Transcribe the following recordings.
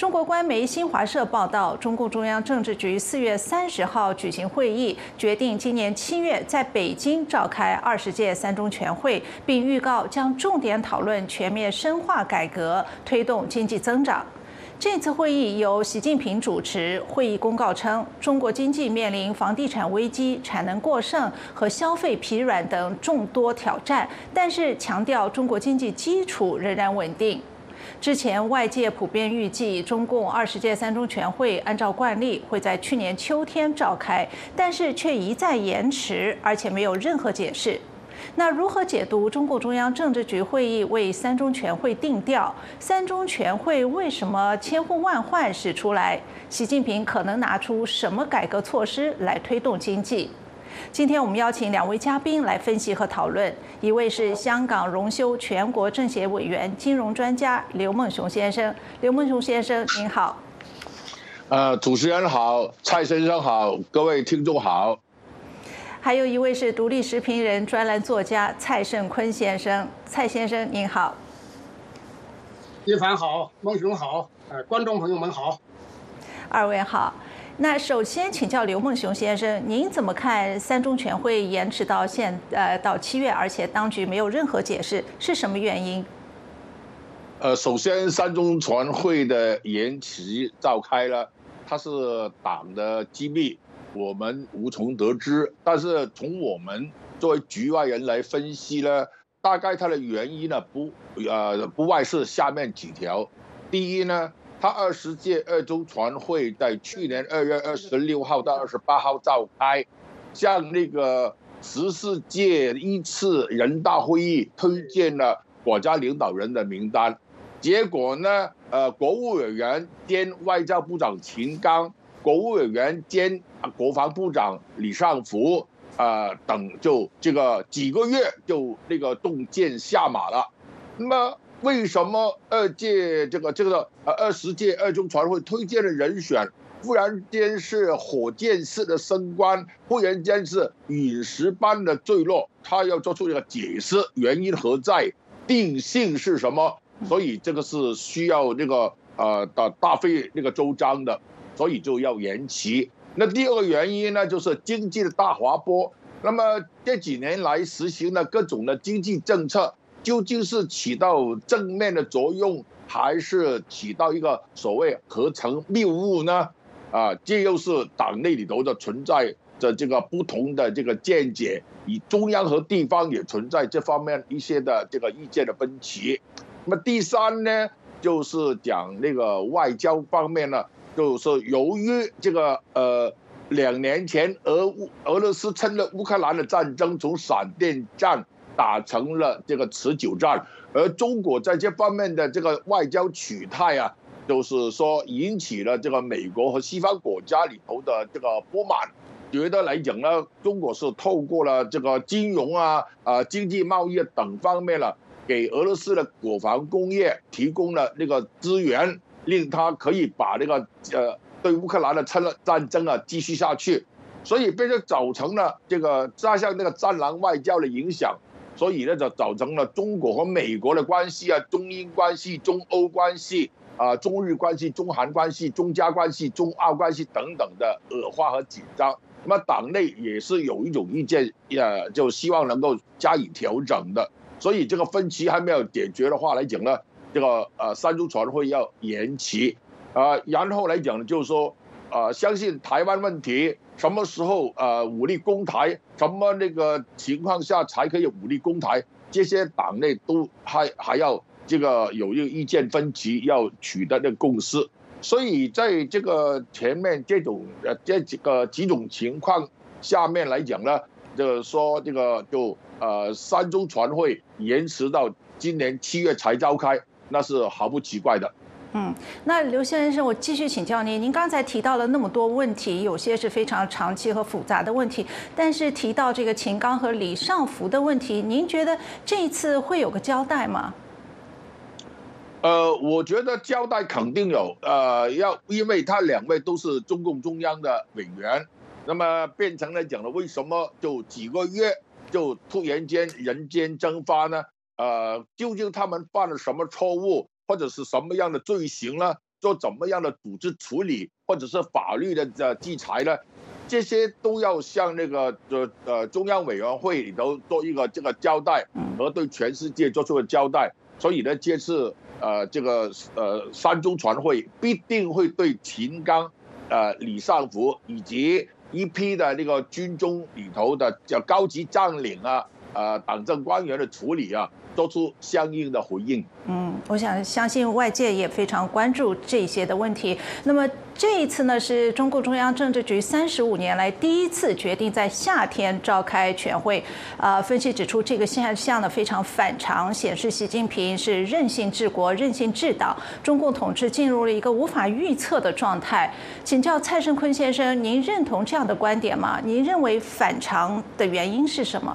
中国官媒新华社报道，中共中央政治局4月30号举行会议，决定今年7月在北京召开20届三中全会，并预告将重点讨论全面深化改革，推动经济增长。这次会议由习近平主持。会议公告称，中国经济面临房地产危机、产能过剩和消费疲软等众多挑战，但是强调中国经济基础仍然稳定。之前外界普遍预计，中共20届三中全会按照惯例会在去年秋天召开，但是却一再延迟，而且没有任何解释。那如何解读中共中央政治局会议为三中全会定调？三中全会为什么千呼万唤始出来？习近平可能拿出什么改革措施来推动经济？今天我们邀请2位嘉宾来分析和讨论，一位是香港荣休全国政协委员、金融专家刘梦熊先生。刘梦熊先生，您好。 主持人好，蔡先生好，各位听众好。 还有一位是独立时评人、专栏作家蔡胜坤先生。蔡先生您好。 一凡好，孟熊好，观众朋友们好。 2位好。那首先请教刘梦熊先生，您怎么看三中全会延迟到到7月，而且当局没有任何解释，是什么原因？ 首先三中全会的延期召开了，它是党的机密，我们无从得知。但是从我们作为局外人来分析呢，大概它的原因呢不外是下面几条。第一呢，他20届二中全会在去年2月26号到28号召开，向那个14届1次人大会议推荐了国家领导人的名单。结果呢，国务委员兼外交部长秦刚、国务委员兼国防部长李尚福等，就这个几个月就那个动剑下马了。那么为什么20届二中全会推荐的人选忽然间是火箭式的升官，忽然间是陨石般的坠落？他要做出一个解释，原因何在，定性是什么？所以这个是需要那个大费那个周章的，所以就要延期。那第二个原因呢，就是经济的大滑坡。那么这几年来实行的各种的经济政策，究竟是起到正面的作用，还是起到一个所谓合成谬误呢？这又是党内里头的存在着这个不同的这个见解，以中央和地方也存在这方面一些的这个意见的分歧。那么第三呢，就是讲那个外交方面呢，就是由于这个2年前俄罗斯趁着乌克兰的战争，从闪电战打成了这个持久战，而中国在这方面的这个外交取态就是说引起了这个美国和西方国家里头的这个不满，觉得来讲呢，中国是透过了这个金融经济贸易等方面了，给俄罗斯的国防工业提供了那个资源，令他可以把那个对乌克兰的战争继续下去，所以变成造成了这个加上那个战狼外交的影响，所以呢就造成了中国和美国的关系中英关系、中欧关系中日关系、中韩关系、中加关系、中澳关系等等的恶化和紧张。那么党内也是有一种意见就希望能够加以调整的。所以这个分歧还没有解决的话来讲呢，这个三中全会要延期然后来讲就是说相信台湾问题什么时候武力攻台，什么那个情况下才可以武力攻台，这些党内都还要这个有一个意见分歧，要取得那个共识。所以在这个前面这几种情况下面来讲呢，就是说这个就三中全会延迟到今年7月才召开，那是毫不奇怪的。 那刘先生，我继续请教您。您刚才提到了那么多问题，有些是非常长期和复杂的问题，但是提到这个秦刚和李尚福的问题，您觉得这一次会有个交代吗？ 我觉得交代肯定有，因为他2位都是中共中央的委员，那么变成来讲了，为什么就几个月就突然间人间蒸发呢？究竟他们犯了什么错误，或者是什么样的罪行呢？ 做怎么样的组织处理，或者是法律的制裁呢？这些都要向那个中央委员会里头做一个这个交代，和对全世界做出个交代。所以呢，这次这个三中全会必定会对秦刚、李尚福以及一批的那个军中里头的叫高级将领党政官员的处理做出相应的回应。 我相信外界也非常关注这些的问题。那么这一次呢，是中共中央政治局35年来第一次决定在夏天召开全会。分析指出，这个现象呢非常反常，显示习近平是任性治国、任性治党，中共统治进入了一个无法预测的状态。请教蔡胜坤先生，您认同这样的观点吗？您认为反常的原因是什么？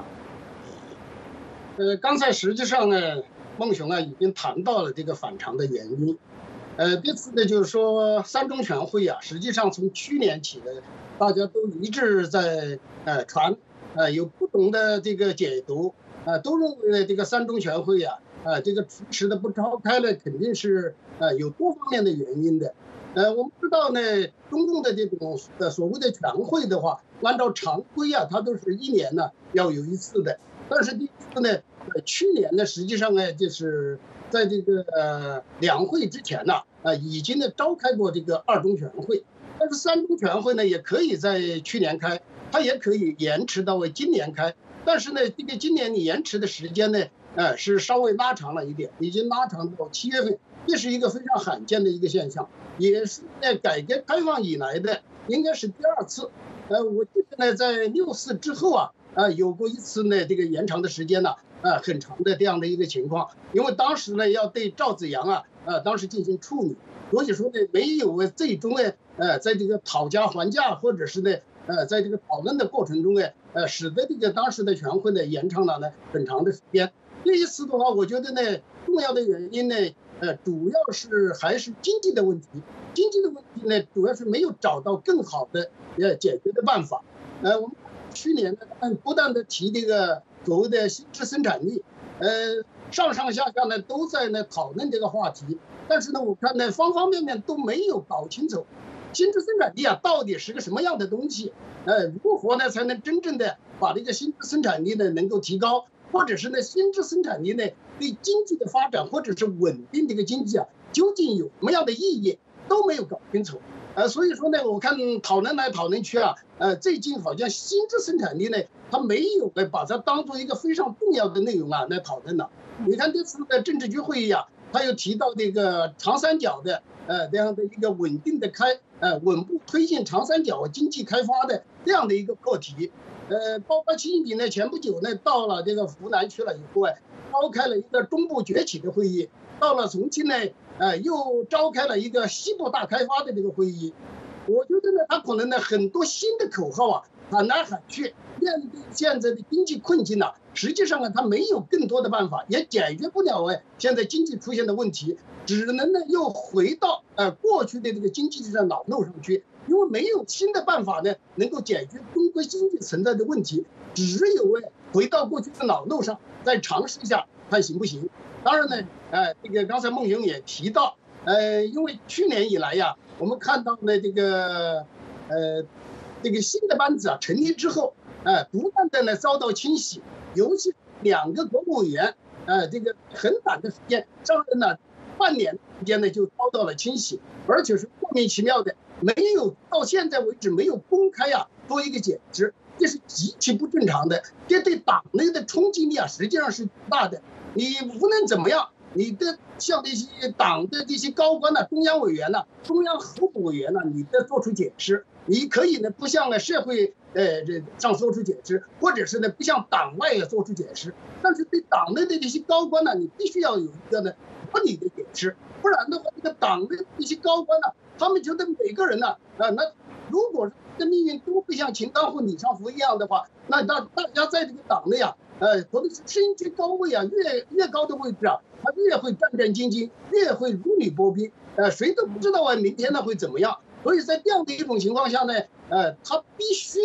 刚才实际上呢，孟雄已经谈到了这个反常的原因。这次呢，就是说三中全会实际上从去年起呢，大家都一致在传，有不同的这个解读，都认为这个三中全会这个迟迟的不召开呢，肯定是有多方面的原因的。我们知道呢，中共的这种所谓的全会的话，按照常规它都是1年呢要有一次的。但是第一次呢，去年呢，实际上呢，就是在这个两会之前已经呢召开过这个2中全会。但是3中全会呢，也可以在去年开，它也可以延迟到今年开。但是呢，这个今年你延迟的时间呢，是稍微拉长了一点，已经拉长到7月份，这是一个非常罕见的一个现象，也是在改革开放以来的应该是第2次。我记得呢，在64之后有过一次呢，这个延长的时间很长的这样的一个情况，因为当时呢要对赵紫阳当时进行处理，所以说呢没有最终呢在这个讨价还价或者是呢在这个讨论的过程中使得这个当时的全会呢延长了很长的时间。这一次的话，我觉得呢重要的原因呢主要是还是经济的问题，经济的问题呢主要是没有找到更好的解决的办法。我们去年呢不断的提这个所谓的新质生产力，上下呢都在讨论这个话题，但是呢我看呢方方面面都没有搞清楚新质生产力到底是个什么样的东西，如何呢才能真正的把这个新质生产力呢能够提高，或者是呢新质生产力呢对经济的发展或者是稳定这个经济究竟有什么样的意义都没有搞清楚。所以说呢，我看讨论来讨论去最近好像新质生产力呢，它没有把它当做一个非常重要的内容来讨论了。你看这次的政治局会议它又提到这个长三角的这样的一个稳定的稳步推进长三角经济开发的这样的一个课题。包括习近平呢前不久呢到了这个湖南去了以后召开了一个中部崛起的会议，到了重庆呢又召开了一个西部大开发的这个会议。我觉得呢他可能很多新的口号喊来喊去，面对现在的经济困境实际上他没有更多的办法，也解决不了现在经济出现的问题，只能又回到过去的这个经济的老路上去，因为没有新的办法能够解决中国经济存在的问题，只有回到过去的老路上再尝试一下看行不行。当然呢这个刚才孟雄也提到因为去年以来我们看到呢这个新的班子成立之后不断的遭到清洗，尤其2个国务委员这个很短的时间上任半年时间就遭到了清洗，而且是莫名其妙的，没有到现在为止没有公开做一个解释，这是极其不正常的，这对党内的冲击力实际上是大的。你无论怎么样，你的像这些党的这些高官中央委员中央候补委员你得做出解释，你可以不向社会上做出解释，或者是不向党外做出解释，但是对党内的这些高官你必须要有一个合理的解释，不然的话这个党内的这些高官他们觉得每个人那如果这命运都会像秦刚或李尚福一样的话，那大家在这个党内可能是身居高位越高的位置他越会战战兢兢，越会如履薄冰，谁都不知道明天会怎么样。所以在这样的一种情况下他必须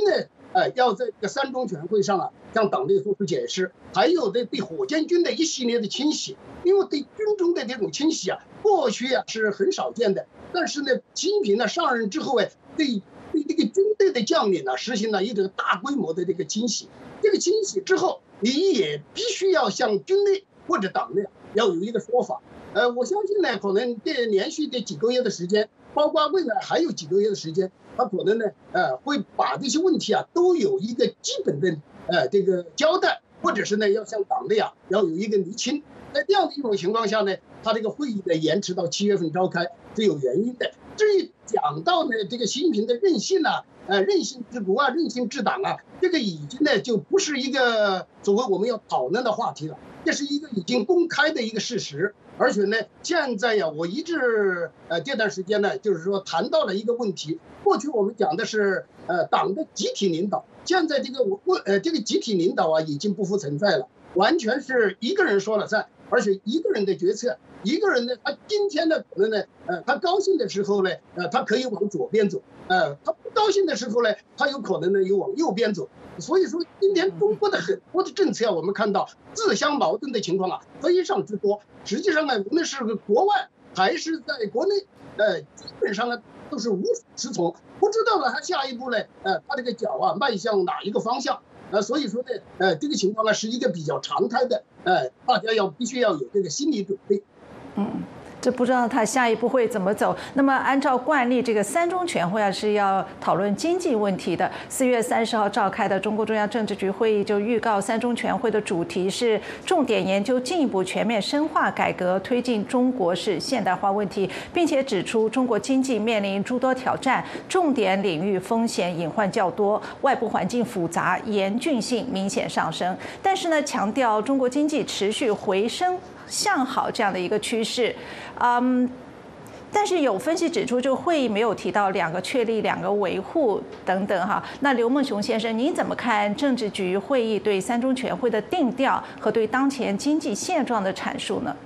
要在这个三中全会上啊向党内做出解释，还有对火箭军的一系列的清洗，因为对军中的这种清洗啊，过去啊是很少见的，但是呢，习近平呢上任之后对这个军队的将领呢实行了一个大规模的这个清洗，这个清洗之后，你也必须要向军内或者党内要有一个说法。我相信呢，可能这连续的几个月的时间，包括未来还有几个月的时间，他可能呢，会把这些问题啊都有一个基本的这个交代，或者是呢要向党内啊要有一个厘清。在这样的一种情况下呢，他这个会议呢延迟到7月份召开是有原因的。至于讲到呢这个习近平的任性啊，任性治国啊，任性治党啊，这个已经呢就不是一个所谓我们要讨论的话题了，这是一个已经公开的一个事实。而且呢，现在呀，我一直这段时间呢，就是说谈到了一个问题。过去我们讲的是党的集体领导，现在这个集体领导啊已经不复存在了，完全是一个人说了算，而且一个人的决策，一个人呢，他今天呢可能呢，他高兴的时候呢，他可以往左边走，他不高兴的时候呢，他有可能呢又往右边走。所以说，今天中国的很多的政策，我们看到自相矛盾的情况啊非常之多。实际上呢，无论是国外还是在国内，基本上呢都是无所适从，不知道呢他下一步呢，他这个脚啊迈向哪一个方向。所以说呢，这个情况呢是一个比较常态的，大家必须要有这个心理准备。 这不知道他下一步会怎么走。那么按照惯例，这个三中全会啊是要讨论经济问题的。4月30号召开的中共中央政治局会议就预告，三中全会的主题是重点研究进一步全面深化改革，推进中国式现代化问题，并且指出中国经济面临诸多挑战，重点领域风险隐患较多，外部环境复杂，严峻性明显上升。但是呢，强调中国经济持续回升向好这样的一个趋势。但是有分析指出，这个会议没有提到2个确立、2个维护等等哈。那刘梦熊先生，您怎么看政治局会议对三中全会的定调和对当前经济现状的阐述呢？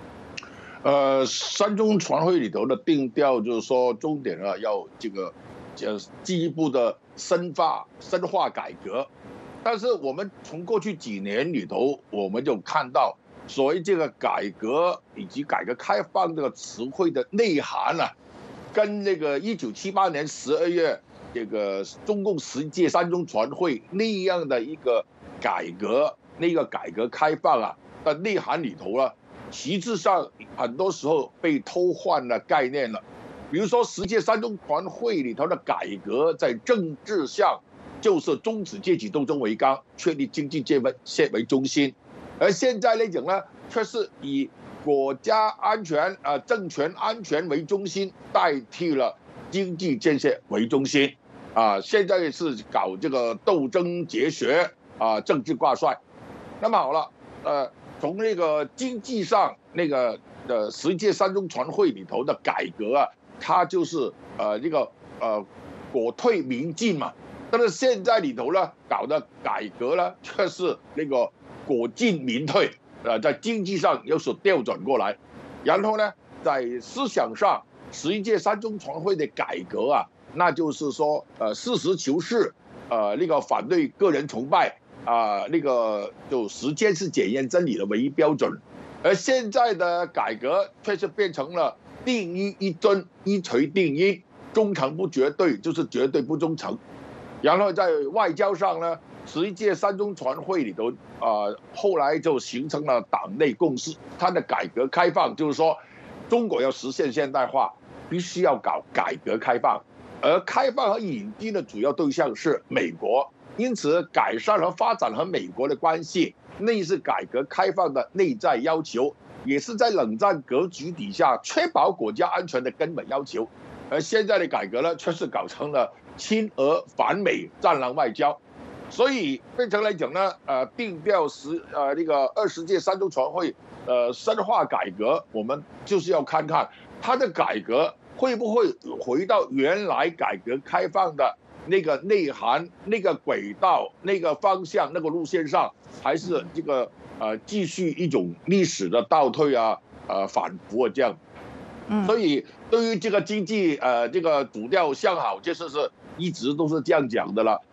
三中全会里头的定调就是说，重点啊要这个进一步的深化改革。但是我们从过去几年里头，我们就看到，所谓这个改革以及改革开放这个词汇的内涵啊，跟那个1978年12月这个中共10届三中全会那样的一个改革开放啊的内涵里头啊，实质上很多时候被偷换了概念了。比如说10届三中全会里头的改革，在政治上就是终止阶级斗争为纲，确立经济建设为中心。而现在来讲呢，却是以国家安全政权安全为中心，代替了经济建设为中心。现在是搞这个斗争哲学政治挂帅。那么好了，从那个经济上，那个10届三中全会里头的改革啊，它就是这个国退民进嘛。但是现在里头呢，搞的改革呢，却是那个国进民退，在经济上有所调转过来，然后呢，在思想上，11届三中全会的改革啊，那就是说，实事求是，那个反对个人崇拜那个就时间是检验真理的唯一标准，而现在的改革却是变成了定一一尊，一锤定音，忠诚不绝对就是绝对不忠诚。然后在外交上呢，11届三中全会里头后来就形成了党内共识，它的改革开放就是说，中国要实现现代化，必须要搞改革开放，而开放和引进的主要对象是美国，因此改善和发展和美国的关系，那是改革开放的内在要求，也是在冷战格局底下确保国家安全的根本要求。而现在的改革呢，却是搞成了亲俄反美战狼外交，所以变成来讲呢，定调那个20届三中全会深化改革，我们就是要看看它的改革会不会回到原来改革开放的那个内涵、那个轨道、那个方向、那个路线上，还是这个继续一种历史的倒退反复这样。所以对于这个经济这个主调向好，这是一直都是这样讲的了。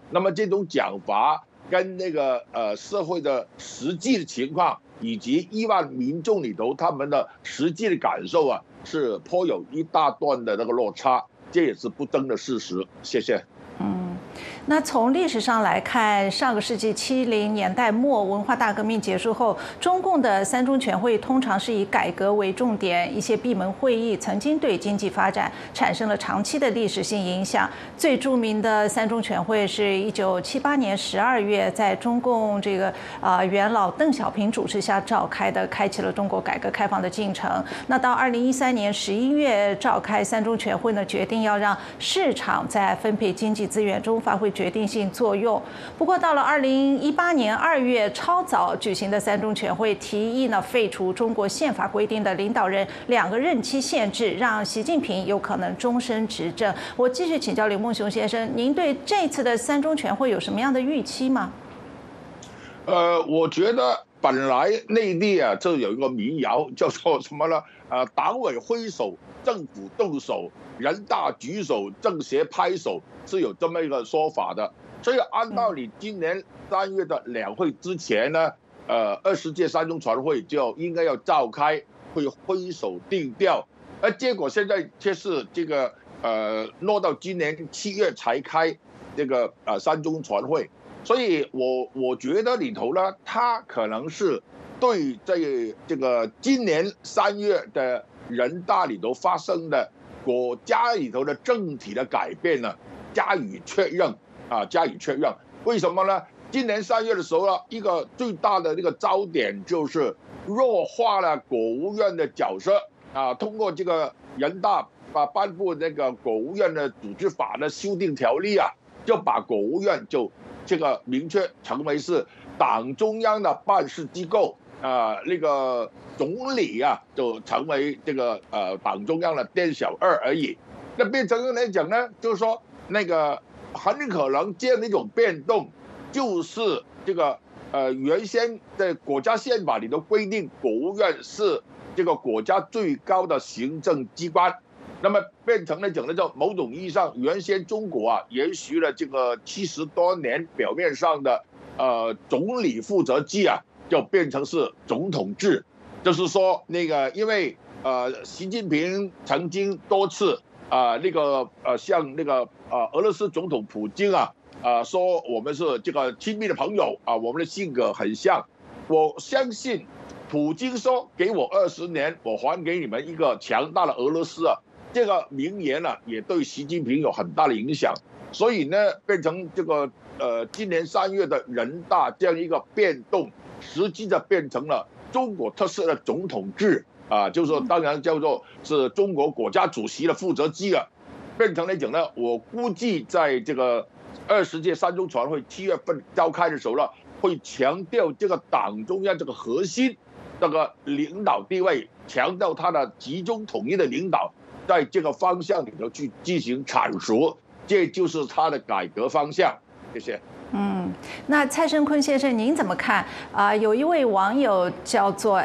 那么这种讲法跟那个社会的实际的情况，以及亿万民众里头他们的实际的感受啊，是颇有一大段的那个落差，这也是不争的事实。谢谢。 那从历史上来看，上个世纪70年代末文化大革命结束后，中共的三中全会通常是以改革为重点，一些闭门会议曾经对经济发展产生了长期的历史性影响。最著名的三中全会是1978年12月在中共这个元老邓小平主持下召开的，开启了中国改革开放的进程。那到2013年11月召开三中全会呢，决定要让市场在分配经济资源中发挥决定性作用。不过，到了2018年2月，超早举行的三中全会提议呢，废除中国宪法规定的领导人2个任期限制，让习近平有可能终身执政。我继续请教刘梦熊先生，您对这次的三中全会有什么样的预期吗？ 我觉得本来内地啊，就有一个民谣叫做什么呢？党委挥手，政府动手，人大举手，政协拍手，是有这么一个说法的。所以按道理，今年3月的两会之前呢，20届三中全会就应该要召开，会挥手定调，而结果现在却是这个落到今年7月才开这个三中全会。所以我觉得里头呢，他可能是对这个今年3月的人大里头发生的国家里头的政体的改变呢，加以确认。为什么呢？今年3月的时候呢，一个最大的那个焦点就是弱化了国务院的角色啊，通过这个人大颁布那个国务院的组织法的修订条例啊，就把国务院就这个明确成为是党中央的办事机构那个总理啊就成为这个党中央的店小二而已。那变成来讲呢，就是说那个很可能这样的一种变动，就是这个原先的国家宪法里头规定国务院是这个国家最高的行政机关，那么变成了讲的叫某种意义上，原先中国啊延续了这个70多年表面上的总理负责制啊，就变成是总统制，就是说那个因为习近平曾经多次向那个俄罗斯总统普京说我们是这个亲密的朋友我们的性格很像。我相信普京说给我20年，我还给你们一个强大的俄罗斯这个名言也对习近平有很大的影响。所以呢，变成这个今年3月的人大这样一个变动，实际上变成了中国特色的总统制就是说当然叫做是中国国家主席的负责制变成来讲呢，我估计在这个20届三中全会7月份召开的时候呢，会强调这个党中央这个核心这个领导地位，强调它的集中统一的领导，在这个方向里头去进行阐述，这就是它的改革方向。谢谢。 那蔡胜坤先生您怎么看有一位网友叫做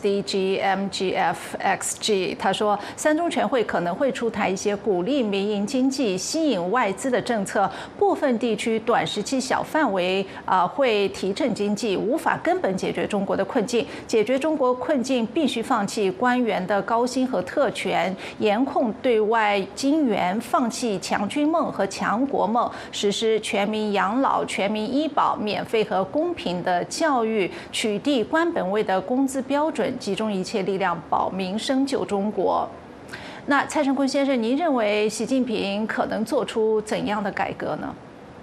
SDGMGFXG， 他说三中全会可能会出台一些鼓励民营经济、吸引外资的政策，部分地区短时期小范围会提振经济，无法根本解决中国的困境。解决中国困境必须放弃官员的高薪和特权，严控对外金援，放弃强军梦和强国梦，实施全民养老、全民医保、免费和公平的教育，取缔官本位的工资标准，集中一切力量保民生救中国。那蔡胜坤先生，您认为习近平可能做出怎样的改革呢？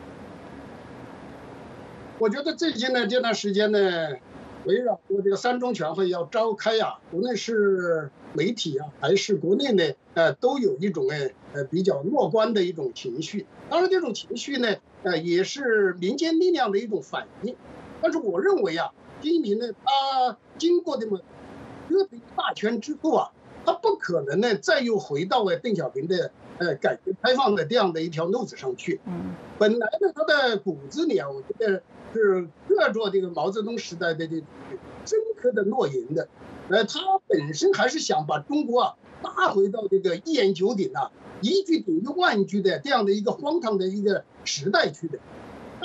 我觉得最近呢这段时间呢，围绕这个三中全会要召开无论是媒体还是国内呢，都有一种比较乐观的一种情绪。当然，这种情绪呢，也是民间力量的一种反应。但是我认为习近平呢，他经过这么折腾大圈之后他不可能呢再又回到邓小平的改革开放的这样的一条路子上去。本来呢，他的骨子里我觉得是刻着这个毛泽东时代的这深刻的诺言的。他本身还是想把中国拉回到这个一言九鼎一句顶于万句的这样的一个荒唐的一个时代去的。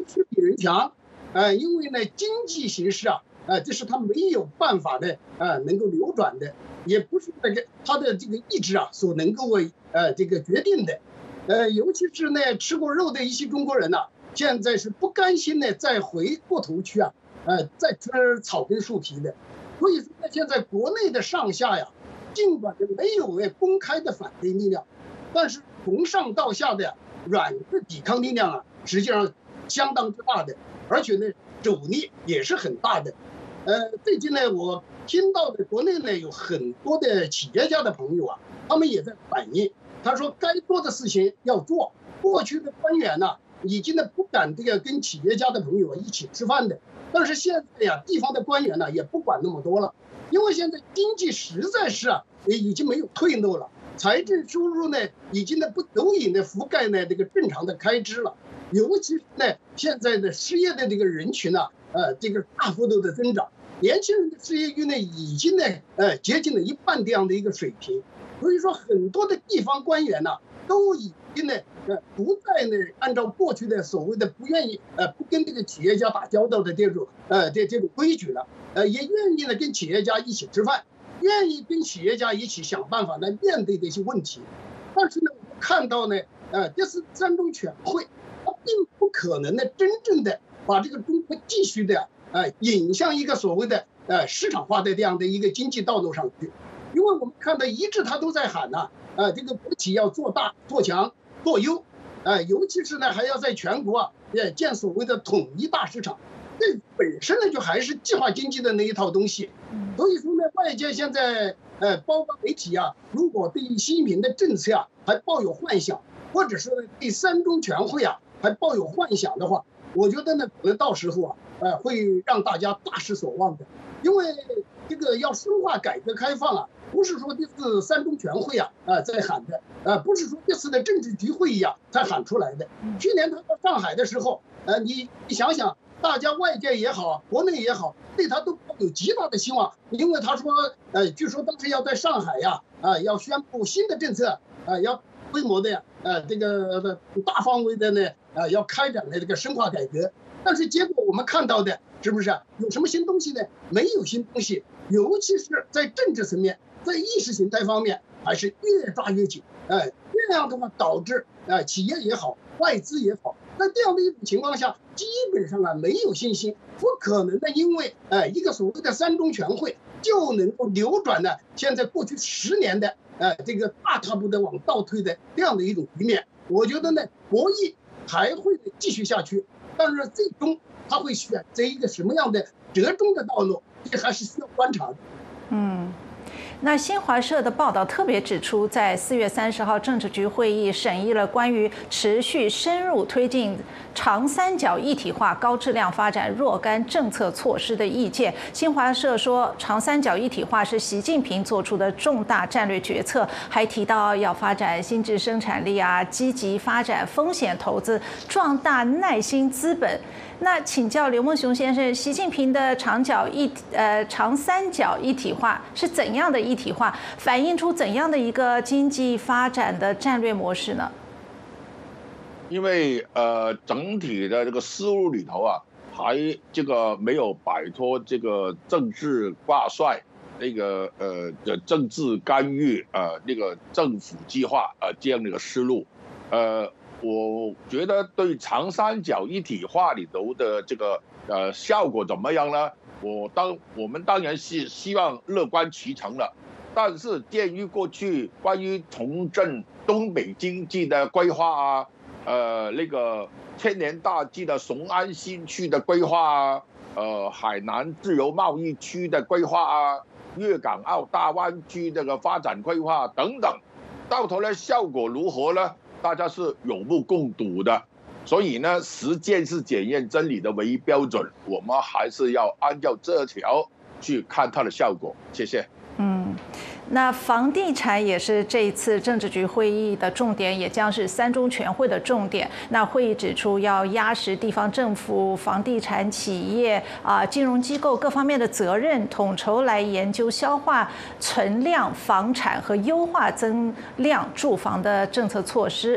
势比人强，因为呢经济形势啊，这是他没有办法的能够扭转的，也不是那个他的这个意志啊所能够这个决定的，尤其是呢吃过肉的一些中国人呐，现在是不甘心的再回过头去啊，再吃草根树皮的，所以说呢现在国内的上下呀，尽管没有公开的反对力量，但是从上到下的软的抵抗力量啊，实际上相当之大的，而且呢阻力也是很大的。最近呢，我听到的国内呢有很多的企业家的朋友啊，他们也在反映，他说该做的事情要做。过去的官员呢，已经呢不敢这个跟企业家的朋友一起吃饭的，但是现在呀，地方的官员呢也不管那么多了，因为现在经济实在是已经没有退路了，财政收入呢已经呢不足以呢覆盖呢这个正常的开支了，尤其是呢现在的失业的这个人群呢，这个大幅度的增长。年轻人的失业率呢，已经呢，接近了1半这样的一个水平，所以说很多的地方官员呢，都已经呢，不再呢按照过去的所谓的不愿意，不跟这个企业家打交道的这种规矩了，也愿意呢跟企业家一起吃饭，愿意跟企业家一起想办法来面对这些问题，但是呢，我们看到呢，这次三中全会，它并不可能呢真正的把这个中国继续的。引向一个所谓的市场化的这样的一个经济道路上去，因为我们看到一致他都在喊呢，这个国企要做大、做强、做优，尤其是呢还要在全国建所谓的统一大市场，这本身呢就还是计划经济的那一套东西，所以说呢外界现在包括媒体啊，如果对习近平的政策啊还抱有幻想，或者是对三中全会啊还抱有幻想的话，我觉得呢可能到时候会让大家大失所望的，因为这个要深化改革开放啊，不是说这次三中全会在喊的，不是说这次的政治局会议才喊出来的。去年他到上海的时候，你想想，大家外界也好，国内也好，对他都有极大的希望，因为他说，据说当时要在上海要宣布新的政策，要规模的这个大范围的呢，要开展的这个深化改革。但是结果我们看到的是不是有什么新东西呢？没有新东西，尤其是在政治层面，在意识形态方面，还是越抓越紧。这样的话导致企业也好，外资也好，在这样的一种情况下，基本上没有信心，不可能的，因为一个所谓的三中全会就能够扭转呢现在过去10年的这个大踏步的往倒退的这样的一种局面。我觉得呢，博弈还会继续下去。但是最终他会选择一个什么样的折中的道路，这还是需要观察的。 那新华社的报道特别指出，在4月30号政治局会议审议了关于持续深入推进长三角一体化高质量发展若干政策措施的意见。新华社说，长三角一体化是习近平做出的重大战略决策，还提到要发展新质生产力积极发展风险投资，壮大耐心资本。那请教刘梦熊先生，习近平的长三角一体化是怎样的一体化？反映出怎样的一个经济发展的战略模式呢？ 因为整体的这个思路里头还这个没有摆脱这个政治挂帅，那个政治干预那个政府计划这样的一个思路，我觉得对长三角一体化里头的这个效果怎么样呢？我们当然是希望乐观其成了，但是鉴于过去关于重振东北经济的规划那个千年大计的雄安新区的规划海南自由贸易区的规划粤港澳大湾区这个发展规划等等，到头来效果如何呢？大家是有目共睹的，所以呢，实践是检验真理的唯一标准，我们还是要按照这条去看它的效果。谢谢。 那房地产也是这一次政治局会议的重点，也将是三中全会的重点。那会议指出，要压实地方政府、房地产企业金融机构各方面的责任，统筹来研究消化存量房产和优化增量住房的政策措施。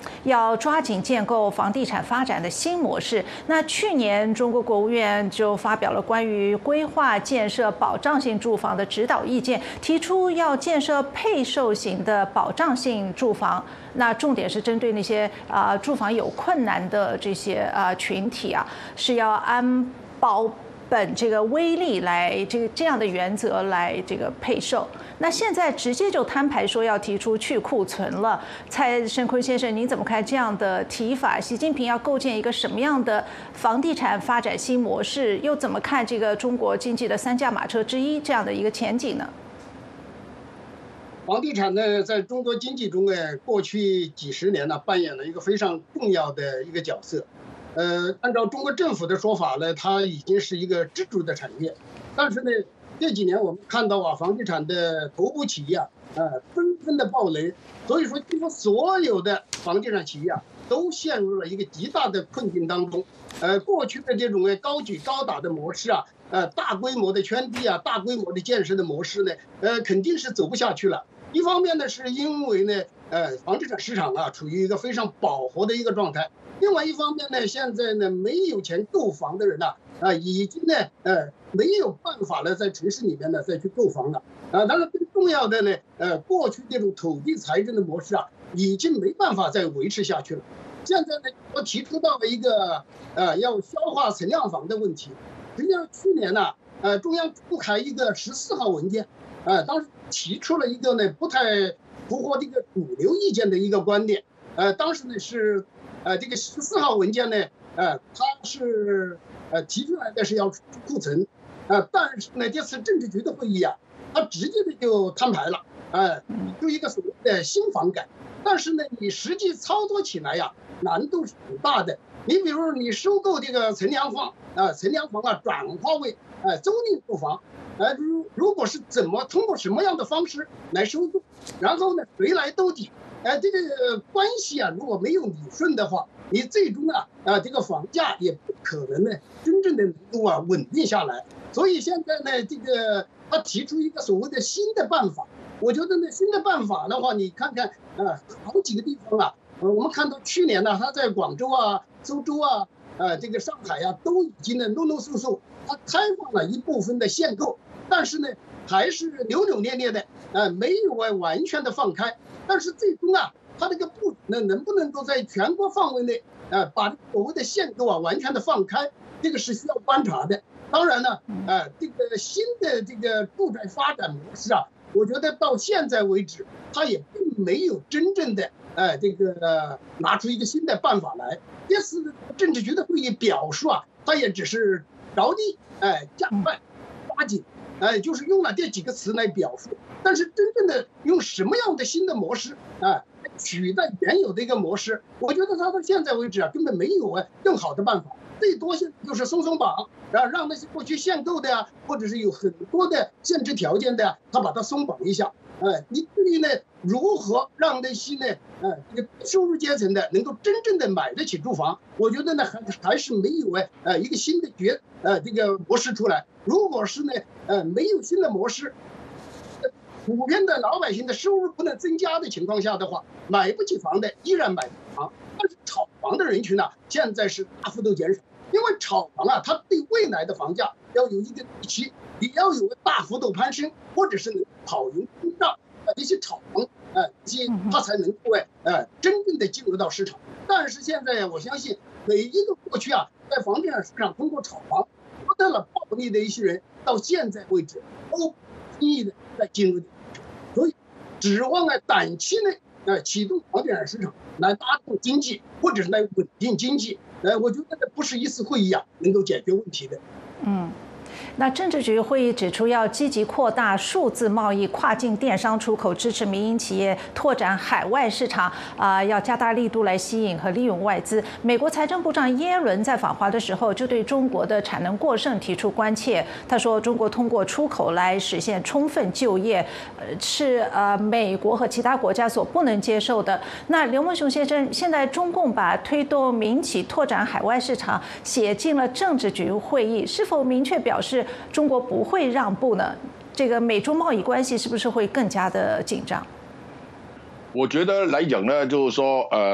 要抓紧建构房地产发展的新模式。那去年中国国务院就发表了关于规划建设保障性住房的指导意见，提出要建设配售型的保障性住房。那重点是针对那些住房有困难的这些群体啊，是要按保本这个威力来这样的原则来这个配售。那现在直接就摊牌说要提出去库存了，蔡胜坤先生，您怎么看这样的提法？习近平要构建一个什么样的房地产发展新模式？又怎么看这个中国经济的三驾马车之一这样的一个前景呢？ 房地产呢，在中国经济中过去几十年呢，扮演了一个非常重要的一个角色。按照中国政府的说法呢，它已经是一个支柱的产业。但是呢，这几年我们看到房地产的头部企业纷纷的暴雷，所以说几乎所有的房地产企业都陷入了一个极大的困境当中。过去的这种高举高打的模式大规模的圈地大规模的建设的模式呢，肯定是走不下去了。一方面呢，是因为呢，房地产市场处于一个非常饱和的一个状态；另外一方面呢，现在呢，没有钱购房的人已经呢，没有办法呢，在城市里面呢再去购房了。当然更重要的呢，过去这种土地财政的模式已经没办法再维持下去了。现在呢，我提出到了一个要消化存量房的问题。实际上去年中央出台一个14号文件，当时提出了一个呢不太符合这个主流意见的一个观点。当时呢是这个14号文件呢，它是提出来的是要库存，但是呢这次政治局的会议它直接的就摊牌了，就一个所谓的新房改。但是呢，你实际操作起来难度是很大的。你比如你收购这个存量房转化为租赁住房，如果是通过什么样的方式来收购，然后呢谁来兜底，这个关系如果没有理顺的话，你最终这个房价也不可能呢真正的能够稳定下来。所以现在呢，这个他提出一个所谓的新的办法，我觉得呢新的办法的话，你看看好几个地方我们看到去年他在广州苏州这个上海都已经呢陆陆续续他开放了一部分的限购，但是呢还是扭扭捏捏的，没有完全的放开。但是最终他这个步骤呢能不能够在全国范围内把所谓的限购完全的放开，这个是需要观察的。当然呢，这个新的这个住宅发展模式我觉得到现在为止，它也并没有真正的这个拿出一个新的办法来。这次政治局的会议表述它也只是着力加快抓紧，就是用了这几个词来表述。但是真正的用什么样的新的模式取代原有的一个模式，我觉得它到现在为止根本没有更好的办法。最多现在就是松绑，让那些过去限购的或者是有很多的限制条件的他把它松绑一下。你至于呢如何让那些呢这个收入阶层的能够真正的买得起住房，我觉得呢还是没有一个新的这个模式出来。如果是呢没有新的模式，普遍的老百姓的收入不能增加的情况下的话，买不起房的依然买不起房，但是炒房的人群现在是大幅度减少。因为炒房它对未来的房价要有一个预期，也要有大幅度攀升，或者是能跑赢通胀这些炒房它才能够真正的进入到市场。但是现在我相信每一个过去在房地产市场通过炒房获得了暴利的一些人，到现在为止都不轻易的在进入，所以指望短期内启动房地产市场来拉动经济，或者是来稳定经济，我觉得这不是一次会议能够解决问题的。 那政治局会议指出，要积极扩大数字贸易、跨境电商出口，支持民营企业拓展海外市场，要加大力度来吸引和利用外资。美国财政部长耶伦在访华的时候，就对中国的产能过剩提出关切。他说，中国通过出口来实现充分就业，是美国和其他国家所不能接受的。那刘梦熊先生，现在中共把推动民企拓展海外市场写进了政治局会议，是否明确表示中国不会让步呢？这个美中贸易关系是不是会更加的紧张？ 我觉得来讲呢，就是说，他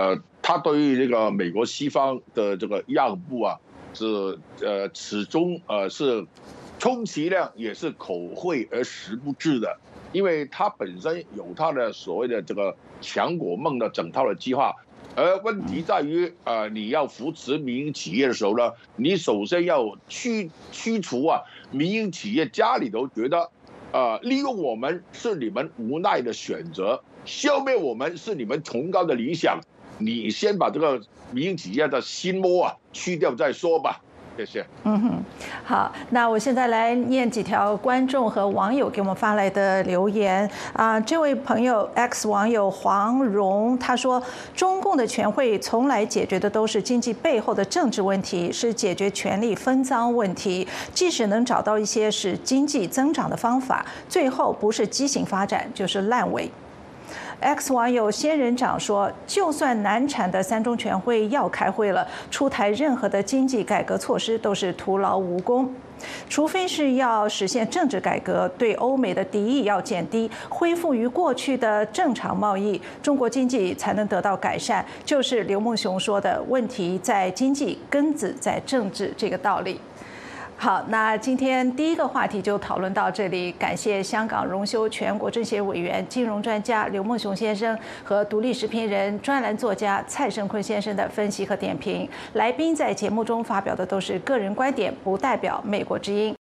他对于这个美国西方的这个让步啊，是始终是充其量也是口惠而实不至的，因为他本身有他的所谓的这个强国梦的整套的计划。而问题在于，你要扶持民营企业的时候呢，你首先要驱除民营企业家里头觉得，利用我们是你们无奈的选择，消灭我们是你们崇高的理想。你先把这个民营企业的心魔去掉再说吧。谢谢。 好，那我现在来念几条观众和网友给我们发来的留言这位朋友 X 网友黄荣他说，中共的全会从来解决的都是经济背后的政治问题，是解决权力分赃问题。即使能找到一些使经济增长的方法，最后不是畸形发展就是烂尾。X 网友仙人掌说，就算难产的三中全会要开会了，出台任何的经济改革措施都是徒劳无功，除非是要实现政治改革，对欧美的敌意要减低，恢复于过去的正常贸易，中国经济才能得到改善。就是刘梦熊说的，问题在经济，根子在政治这个道理。好，那今天第一个话题就讨论到这里，感谢香港荣休全国政协委员、金融专家刘梦熊先生和独立时评人、专栏作家蔡胜坤先生的分析和点评。来宾在节目中发表的都是个人观点，不代表美国之音。